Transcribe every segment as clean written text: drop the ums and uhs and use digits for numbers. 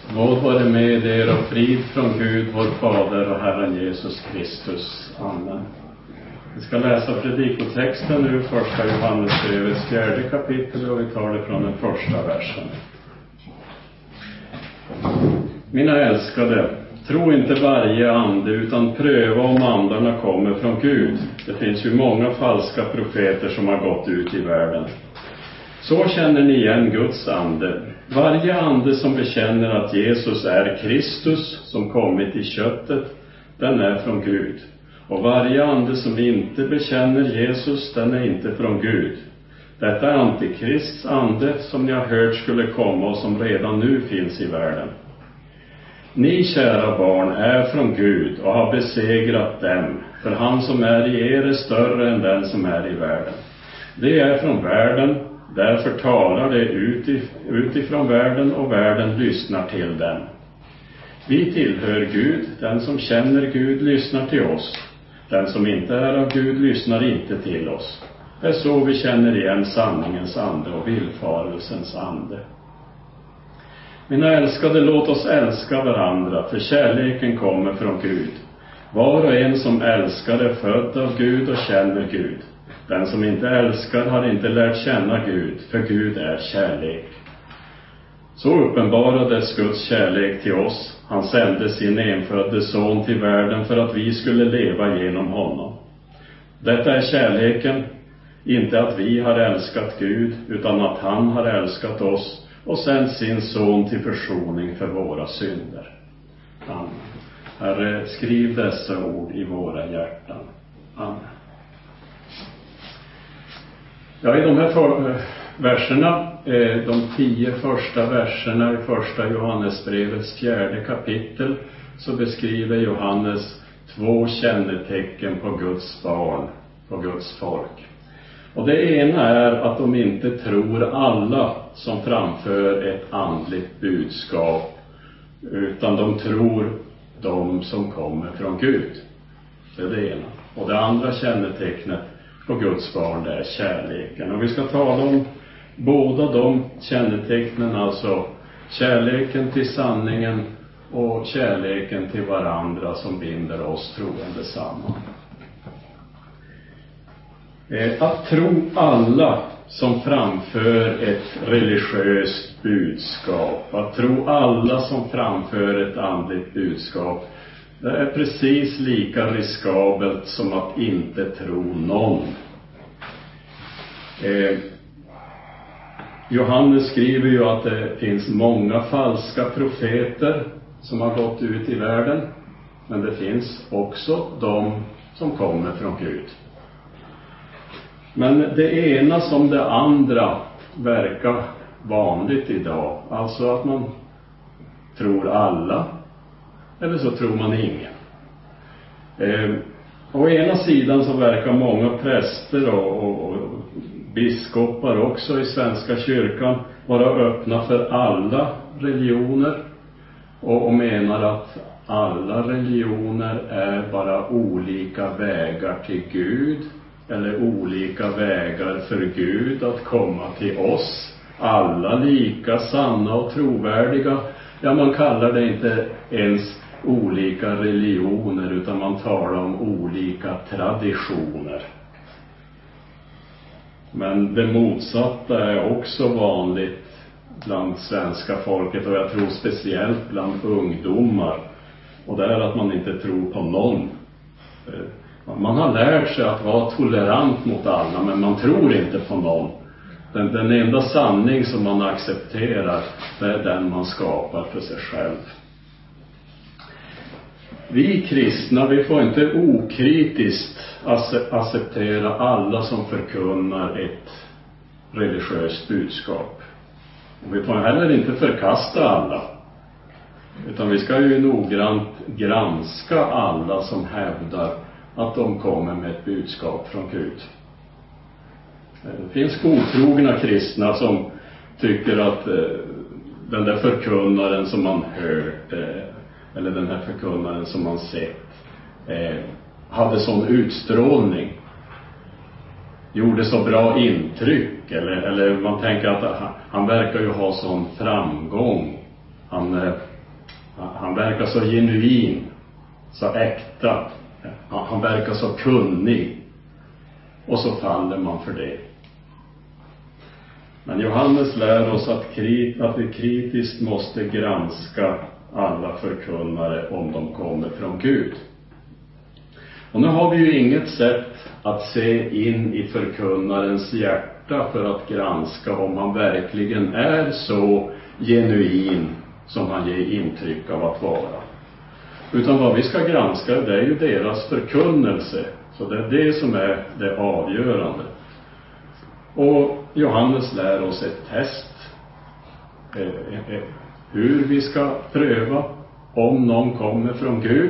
Nåd vare med er och frid från Gud, vår Fader och Herren Jesus Kristus. Amen. Vi ska läsa predikotexten nu, första Johannesbrevets 4:e kapitel, och vi tar det från den första versen. Mina älskade, tro inte varje ande, utan pröva om andarna kommer från Gud. Det finns ju många falska profeter som har gått ut i världen. Så känner ni igen Guds ande. Varje ande som bekänner att Jesus är Kristus som kommit i köttet, den är från Gud. Och varje ande som inte bekänner Jesus, den är inte från Gud. Detta är Antikrists ande som ni har hört skulle komma och som redan nu finns i världen. Ni, kära barn, är från Gud och har besegrat dem, för han som är i er är större än den som är i världen. Det är från världen, därför talar det utifrån världen, och världen lyssnar till dem. Vi tillhör Gud, den som känner Gud lyssnar till oss. Den som inte är av Gud lyssnar inte till oss. Det är så vi känner igen sanningens ande och villfarelsens ande. Mina älskade, låt oss älska varandra, för kärleken kommer från Gud. Var och en som älskar är född av Gud och känner Gud. Den som inte älskar har inte lärt känna Gud, för Gud är kärlek. Så uppenbarades Guds kärlek till oss. Han sände sin enfödde son till världen för att vi skulle leva genom honom. Detta är kärleken, inte att vi har älskat Gud, utan att han har älskat oss och sänt sin son till försoning för våra synder. Amen. Herre, skriv dessa ord i våra hjärtan. Amen. Ja, i de här verserna, de 10 första verserna i första Johannesbrevets 4:e kapitel, så beskriver Johannes 2 kännetecken på Guds barn, på Guds folk. Och det ena är att de inte tror alla som framför ett andligt budskap, utan de tror de som kommer från Gud. Det är det ena. Och det andra kännetecknet på Guds barn, det är kärleken. Och vi ska tala om båda de kännetecknen, alltså kärleken till sanningen och kärleken till varandra som binder oss troende samman. Att tro alla som framför ett religiöst budskap, att tro alla som framför ett andligt budskap, det är precis lika riskabelt som att inte tro någon. Johannes skriver ju att det finns många falska profeter som har gått ut i världen, men det finns också de som kommer från Gud. Men det ena som det andra verkar vanligt idag, alltså att man tror alla, eller så tror man ingen. Å ena sidan så verkar många präster och biskopar också i Svenska kyrkan vara öppna för alla religioner och menar att alla religioner är bara olika vägar till Gud, eller olika vägar för Gud att komma till oss. Alla lika sanna och trovärdiga. Ja, man kallar det inte ens olika religioner, utan man talar om olika traditioner. Men det motsatta är också vanligt bland svenska folket, och jag tror speciellt bland ungdomar. Och det är att man inte tror på någon. Man har lärt sig att vara tolerant mot alla, men man tror inte på någon. Den enda sanning som man accepterar, det är den man skapar för sig själv. Vi kristna, vi får inte okritiskt acceptera alla som förkunnar ett religiöst budskap. Och vi får heller inte förkasta alla. Utan vi ska ju noggrant granska alla som hävdar att de kommer med ett budskap från Gud. Det finns godtrogna kristna som tycker att den där förkunnaren som man hört, eller den här förkunnaren som man sett, hade sån utstrålning, gjorde så bra intryck, eller man tänker att han verkar ju ha sån framgång. Han verkar så genuin, så äkta. Han verkar så kunnig. Och så faller man för det. Men Johannes lär oss att vi kritiskt måste granska alla förkunnare om de kommer från Gud. Och nu har vi ju inget sätt att se in i förkunnarens hjärta för att granska om han verkligen är så genuin som han ger intryck av att vara. Utan vad vi ska granska, det är ju deras förkunnelse. Så det är det som är det avgörande. Och Johannes lär oss ett test. Hur vi ska pröva om någon kommer från Gud.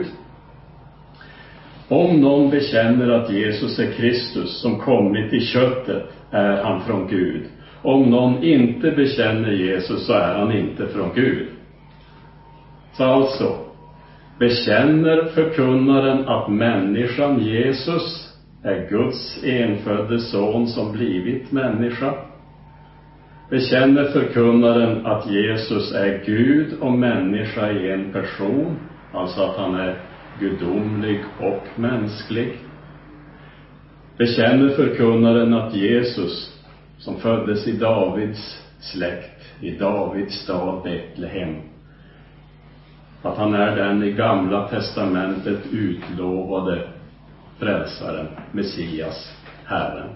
Om någon bekänner att Jesus är Kristus som kommit i köttet, är han från Gud. Om någon inte bekänner Jesus, så är han inte från Gud. Så alltså, bekänner förkunnaren att människan Jesus är Guds enfödde son som blivit människa? Bekänner förkunnaren att Jesus är Gud och människa i en person, alltså att han är gudomlig och mänsklig? Bekänner förkunnaren att Jesus, som föddes i Davids släkt, i Davids stad Betlehem, att han är den i Gamla testamentet utlovade frälsaren, Messias, Herren?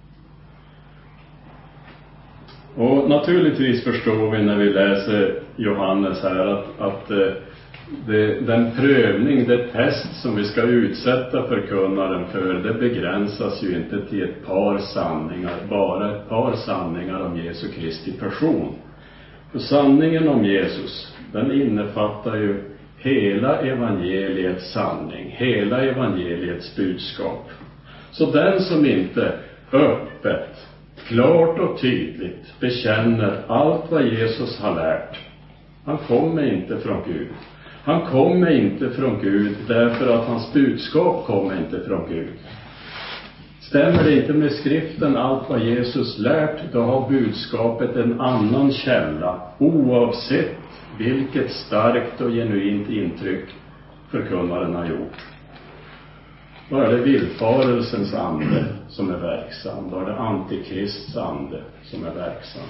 Och naturligtvis förstår vi när vi läser Johannes här att den prövning, det test som vi ska utsätta förkunnaren för, det begränsas ju inte till ett par sanningar, bara ett par sanningar om Jesu Kristi person. För sanningen om Jesus, den innefattar ju hela evangeliets sanning, hela evangeliets budskap. Så den som inte öppet, klart och tydligt bekänner allt vad Jesus har lärt, han kommer inte från Gud. Han kommer inte från Gud därför att hans budskap kommer inte från Gud. Stämmer det inte med skriften allt vad Jesus lärt, då har budskapet en annan källa, oavsett vilket starkt och genuint intryck förkunnaren har gjort. Då är det villfarelsens ande som är verksam. Då är det antikrists ande som är verksam.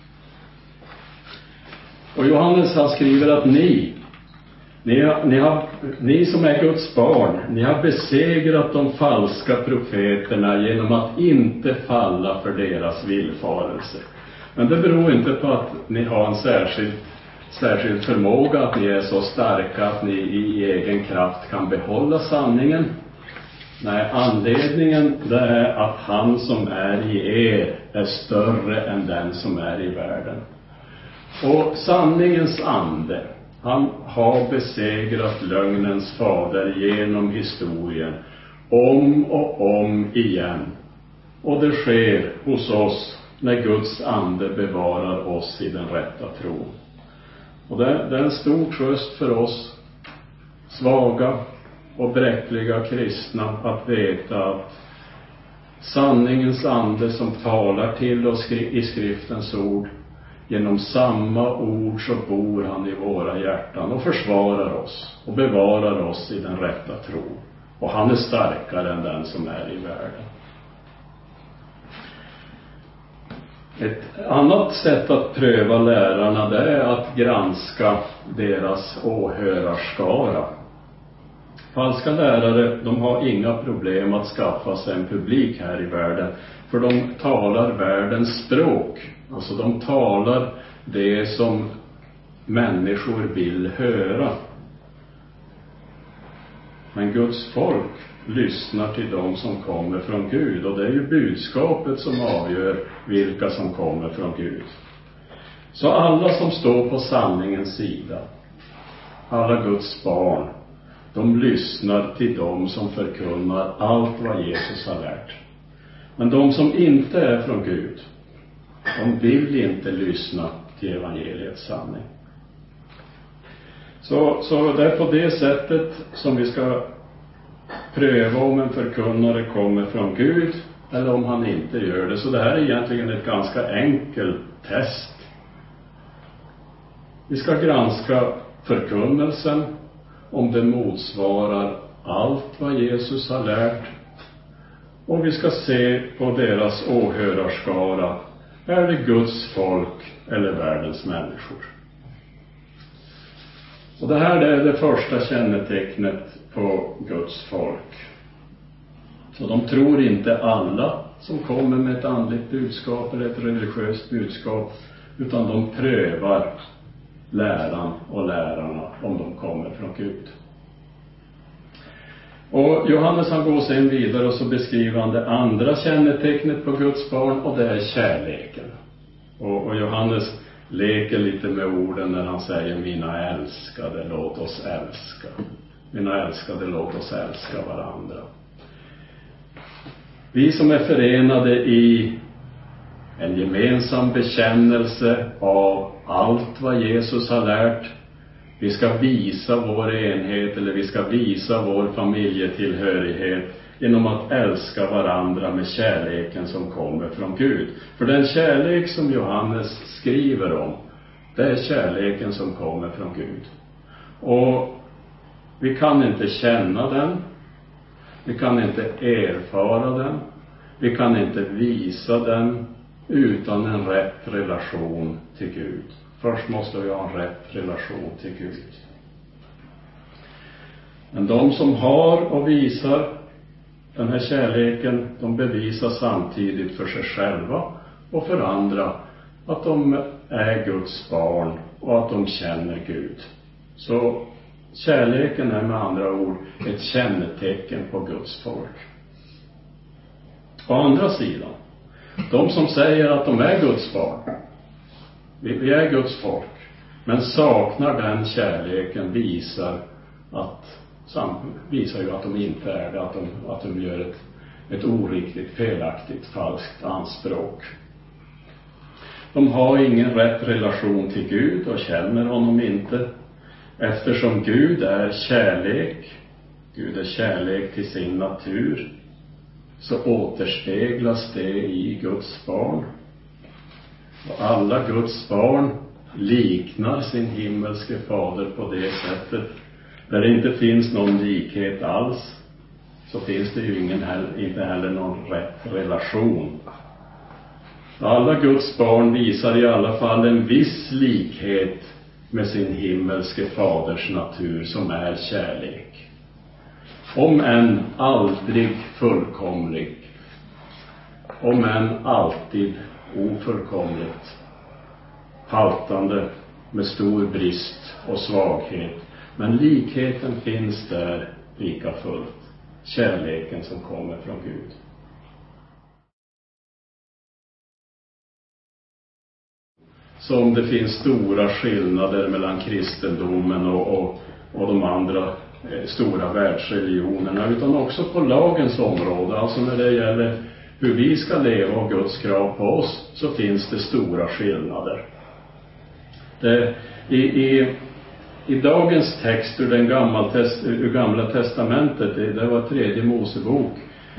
Och Johannes, han skriver att ni som är Guds barn, ni har besegrat de falska profeterna genom att inte falla för deras villfarelse. Men det beror inte på att ni har en särskild förmåga, att ni är så starka att ni i egen kraft kan behålla sanningen. Nej, anledningen det är att han som är i er är större än den som är i världen. Och sanningens ande, han har besegrat lögnens fader genom historien om och om igen. Och det sker hos oss när Guds ande bevarar oss i den rätta tron. Och det är en stor tröst för oss svaga och bräckliga kristna att veta att sanningens ande som talar till oss i skriftens ord, genom samma ord så bor han i våra hjärtan och försvarar oss och bevarar oss i den rätta tron. Och han är starkare än den som är i världen. Ett annat sätt att pröva lärarna, det är att granska deras åhörarskara. Falska lärare, de har inga problem att skaffa sig en publik här i världen, för de talar världens språk. Alltså de talar det som människor vill höra. Men Guds folk lyssnar till dem som kommer från Gud, och det är ju budskapet som avgör vilka som kommer från Gud. Så alla som står på sanningens sida, alla Guds barn, de lyssnar till dem som förkunnar allt vad Jesus har lärt. Men de som inte är från Gud, de vill inte lyssna till evangeliets sanning. Så det är på det sättet som vi ska pröva om en förkunnare kommer från Gud eller om han inte gör det. Så det här är egentligen ett ganska enkelt test. Vi ska granska förkunnelsen, om det motsvarar allt vad Jesus har lärt. Och vi ska se på deras åhörarskara. Är det Guds folk eller världens människor? Och det här är det första kännetecknet på Guds folk. Så de tror inte alla som kommer med ett andligt budskap eller ett religiöst budskap, utan de prövar läran och lärarna om de kommer från Gud. Och Johannes han går sen vidare och så beskriver han det andra kännetecknet på Guds barn, och det är kärleken. Och Johannes leker lite med orden när han säger mina älskade, låt oss älska. Mina älskade, låt oss älska varandra. Vi som är förenade i en gemensam bekännelse av allt vad Jesus har lärt. Vi ska visa vår enhet, eller vi ska visa vår familjetillhörighet genom att älska varandra med kärleken som kommer från Gud. För den kärlek som Johannes skriver om, det är kärleken som kommer från Gud. Och vi kan inte känna den. Vi kan inte erfara den. Vi kan inte visa den utan en rätt relation till Gud. Först måste vi ha en rätt relation till Gud. Men de som har och visar den här kärleken, de bevisar samtidigt för sig själva och för andra att de är Guds barn och att de känner Gud. Så kärleken är med andra ord ett kännetecken på Guds folk. Å andra sidan, de som säger att de är Guds barn, vi är Guds folk, men saknar den kärleken visar ju att de inte är det, att de gör ett oriktigt, felaktigt, falskt anspråk. De har ingen rätt relation till Gud och känner honom inte, eftersom Gud är kärlek. Gud är kärlek till sin natur, så återspeglas det i Guds barn. Och alla Guds barn liknar sin himmelske fader på det sättet. Där det inte finns någon likhet alls, så finns det ju inte heller någon rätt relation. Alla Guds barn visar i alla fall en viss likhet med sin himmelske faders natur som är kärlek. Om än aldrig fullkomlig, om än alltid ofullkomligt, haltande med stor brist och svaghet. Men likheten finns där lika fullt. Kärleken som kommer från Gud. Som det finns stora skillnader mellan kristendomen och de andra stora världsreligionerna, utan också på lagens område, alltså när det gäller hur vi ska leva och Guds krav på oss, så finns det stora skillnader. I dagens text ur gamla testamentet, det var 3:e Mosebok,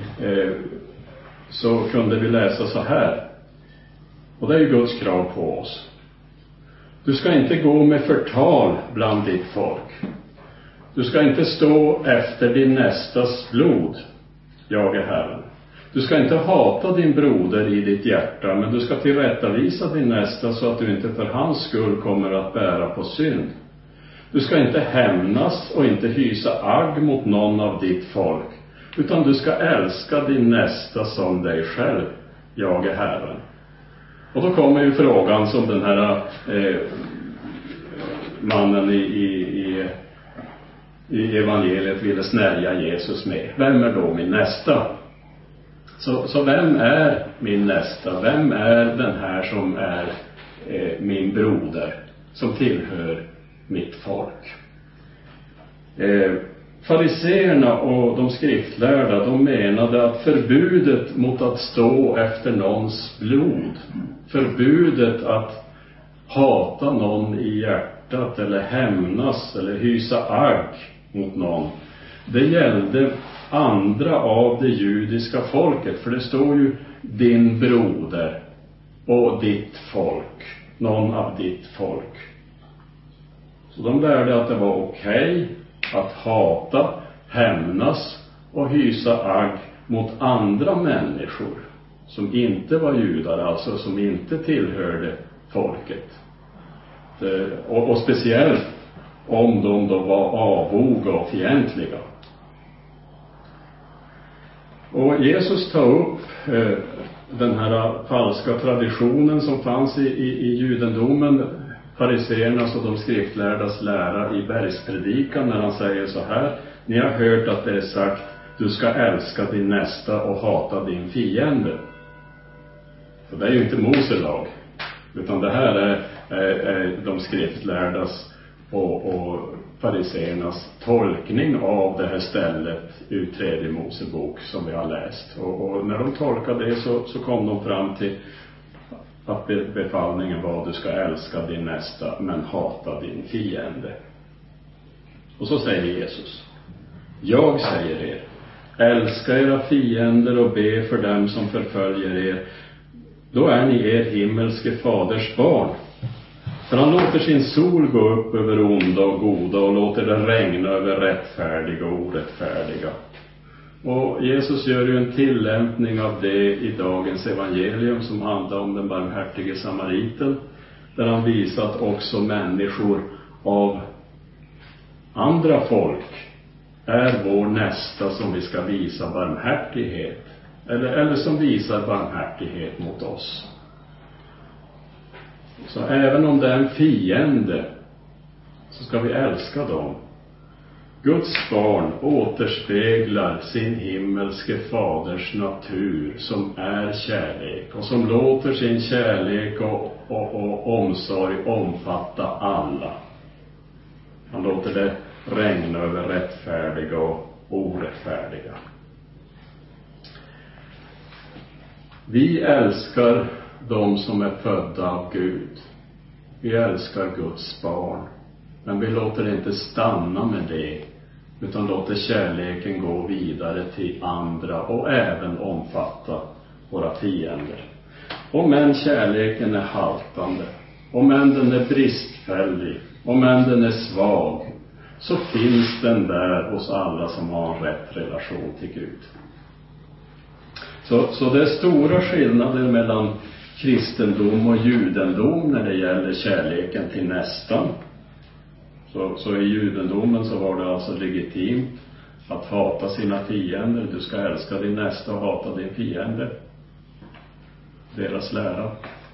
så kunde vi läsa så här. Och det är ju Guds krav på oss. Du ska inte gå med förtal bland ditt folk. Du ska inte stå efter din nästas blod. Jag är Herren. Du ska inte hata din broder i ditt hjärta, men du ska tillrättavisa din nästa så att du inte för hans skull kommer att bära på synd. Du ska inte hämnas och inte hysa agg mot någon av ditt folk, utan du ska älska din nästa som dig själv. Jag är Herren. Och då kommer ju frågan som den här mannen i evangeliet ville snärja Jesus med. Vem är då min nästa? Så vem är min nästa? Vem är den här som är min broder, som tillhör mitt folk? Fariseerna och de skriftlärda, de menade att förbudet mot att stå efter någons blod, förbudet att hata någon i hjärtat eller hämnas eller hysa agg mot någon, det gällde andra av det judiska folket. För det står ju din broder och ditt folk, någon av ditt folk. Så de lärde att det var okej att hata, hämnas och hysa agg mot andra människor som inte var judar, alltså som inte tillhörde folket. Och speciellt om de då var avoga och fientliga. Och Jesus tar upp den här falska traditionen som fanns i judendomen, fariseernas och de skriftlärdas lära i bergspredikan, när han säger så här: ni har hört att det är sagt, du ska älska din nästa och hata din fiende. Så det är ju inte Mose lag, utan det här är de skriftlärdas och fariseernas tolkning av det här stället ur 3 Mosebok som vi har läst. Och när de tolkade det så kom de fram till att befallningen var: du ska älska din nästa men hata din fiende. Och så säger Jesus: jag säger er, älska era fiender och be för dem som förföljer er. Då är ni er himmelske faders barn. För han låter sin sol gå upp över onda och goda och låter den regna över rättfärdiga och orättfärdiga. Och Jesus gör ju en tillämpning av det i dagens evangelium som handlar om den barmhärtige samariten, där han visar att också människor av andra folk är vår nästa som vi ska visa barmhärtighet, eller som visar barmhärtighet mot oss. Så även om det är en fiende så ska vi älska dem. Guds barn återspeglar sin himmelske faders natur som är kärlek och som låter sin kärlek och omsorg omfatta alla. Han låter det regna över rättfärdiga och orättfärdiga. Vi älskar de som är födda av Gud. Vi älskar Guds barn. Men vi låter inte stanna med det, utan låter kärleken gå vidare till andra och även omfatta våra fiender. Om än kärleken är haltande, om än den är bristfällig, om än den är svag, så finns den där hos alla som har en rätt relation till Gud. Så det är stora skillnader mellan kristendom och judendom när det gäller kärleken till nästan. Så i judendomen så var det alltså legitimt att hata sina fiender. Du ska älska din nästa och hata din fiende. Deras lära.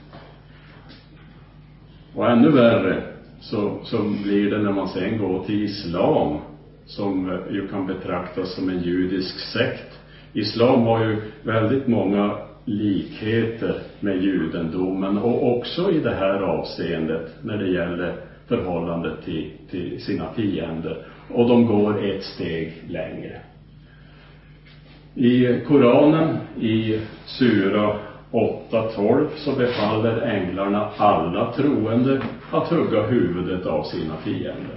Och ännu värre så blir det när man sen går till islam, som ju kan betraktas som en judisk sekt. Islam har ju väldigt många likheter med judendomen, och också i det här avseendet när det gäller förhållandet till sina fiender. Och de går ett steg längre. I Koranen, i sura 8:12, så befaller änglarna alla troende att hugga huvudet av sina fiender.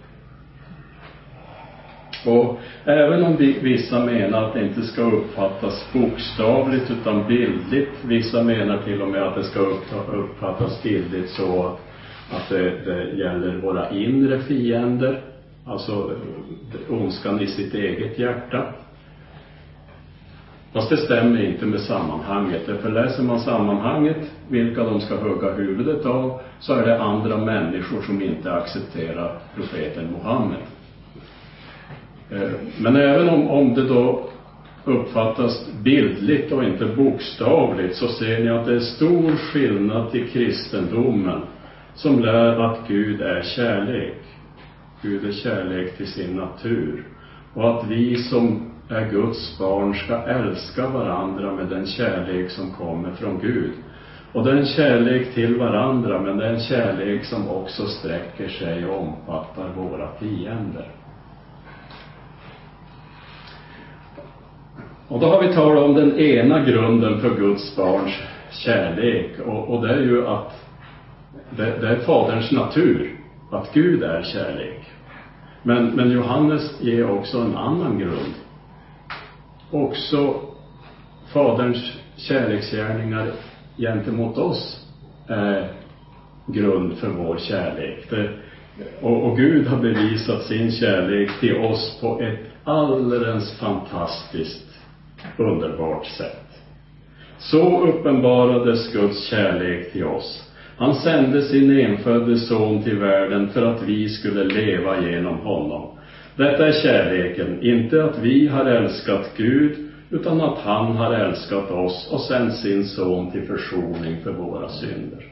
Och även om vissa menar att det inte ska uppfattas bokstavligt utan bildligt, vissa menar till och med att det ska uppfattas bildligt så att det gäller våra inre fiender, alltså ondskan i sitt eget hjärta. Fast det stämmer inte med sammanhanget. För läser man sammanhanget, vilka de ska hugga huvudet av, så är det andra människor som inte accepterar profeten Muhammed. Men även om det då uppfattas bildligt och inte bokstavligt, så ser ni att det är stor skillnad till kristendomen, som lär att Gud är kärlek. Gud är kärlek till sin natur. Och att vi som är Guds barn ska älska varandra med den kärlek som kommer från Gud. Och det är en kärlek till varandra, men det är en kärlek som också sträcker sig och omfattar våra fiender. Och då har vi talat om den ena grunden för Guds barns kärlek. Och det är ju att det är faderns natur, att Gud är kärlek. Men Johannes ger också en annan grund. Också faderns kärleksgärningar gentemot oss är grund för vår kärlek. Och Gud har bevisat sin kärlek till oss på ett alldeles fantastiskt underbart sätt. Så uppenbarades Guds kärlek till oss. Han sände sin enfödde son till världen för att vi skulle leva genom honom. Detta är kärleken, inte att vi har älskat Gud, utan att han har älskat oss och sänt sin son till försoning för våra synder.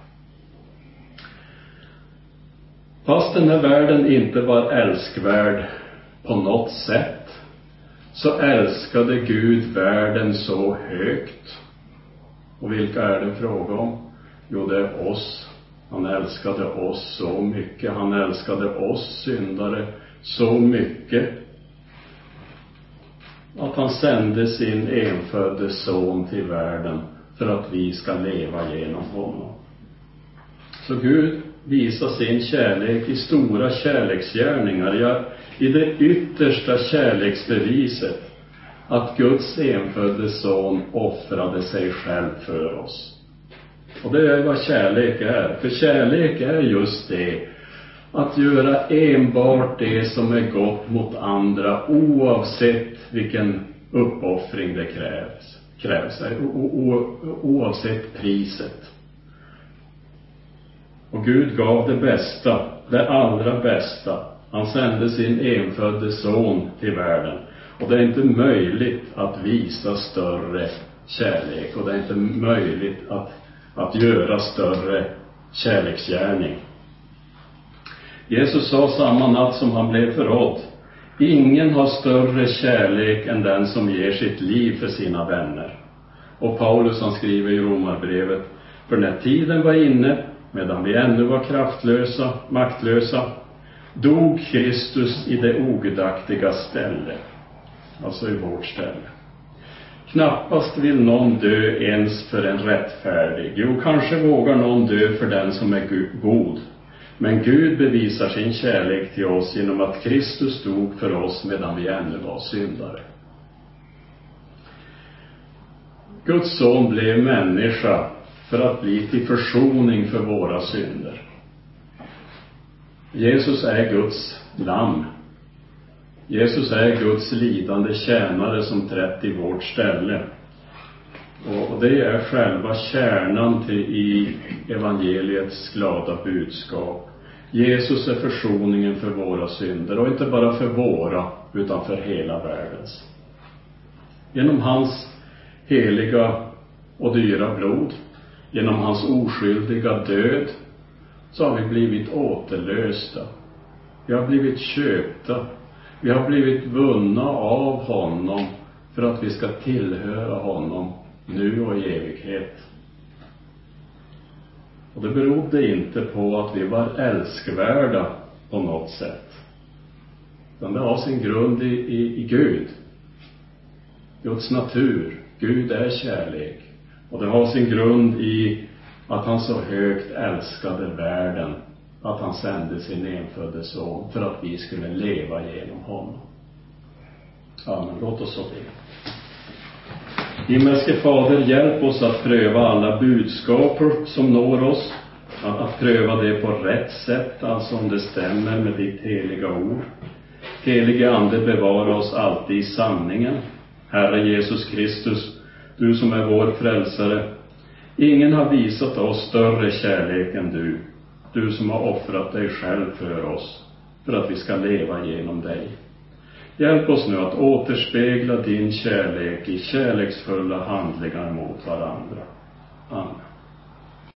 Fast den här världen inte var älskvärd på något sätt, så älskade Gud världen så högt. Och vilka är det fråga om? Jo, det är oss. Han älskade oss så mycket. Han älskade oss syndare så mycket att han sände sin enfödde son till världen för att vi ska leva genom honom. Så Gud visar sin kärlek i stora kärleksgärningar, ja, i det yttersta kärleksbeviset, att Guds enfödde son offrade sig själv för oss. Och det är vad kärlek är. För kärlek är just det, att göra enbart det som är gott mot andra, oavsett vilken uppoffring det krävs, oavsett priset. Och Gud gav det bästa, det allra bästa. Han sände sin enfödde son till världen. Och det är inte möjligt att visa större kärlek. Och det är inte möjligt att göra större kärleksgärning. Jesus sa samma natt som han blev förrådd: ingen har större kärlek än den som ger sitt liv för sina vänner. Och Paulus, han skriver i Romarbrevet: för när tiden var inne, medan vi ännu var kraftlösa, maktlösa, dog Kristus i det ogudaktiga ställe. Alltså i vårt ställe. Knappast vill någon dö ens för en rättfärdig. Jo, kanske vågar någon dö för den som är god. Men Gud bevisar sin kärlek till oss genom att Kristus dog för oss medan vi ännu var syndare. Guds son blev människa för att bli till försoning för våra synder. Jesus är Guds lamm. Jesus är Guds lidande tjänare som trätt i vårt ställe. Och det är själva kärnan i evangeliets glada budskap. Jesus är försoningen för våra synder, och inte bara för våra, utan för hela världens. Genom hans heliga och dyra blod, genom hans oskyldiga död, så har vi blivit återlösta. Vi har blivit köpta. Vi har blivit vunna av honom för att vi ska tillhöra honom nu och i evighet. Och det berodde inte på att vi var älskvärda på något sätt. utan det har sin grund i Gud. Guds natur. Gud är kärlek. Och det har sin grund i att han så högt älskade världen att han sände sin enfödde son för att vi skulle leva genom honom. Amen. Låt oss så be. Himmelske Fader, hjälp oss att pröva alla budskap som når oss. Att pröva det på rätt sätt, alltså om det stämmer med ditt heliga ord. Helige Ande, bevara oss alltid i sanningen. Herre Jesus Kristus, du som är vår frälsare. Ingen har visat oss större kärlek än du. Du som har offrat dig själv för oss, för att vi ska leva genom dig. Hjälp oss nu att återspegla din kärlek i kärleksfulla handlingar mot varandra. Amen.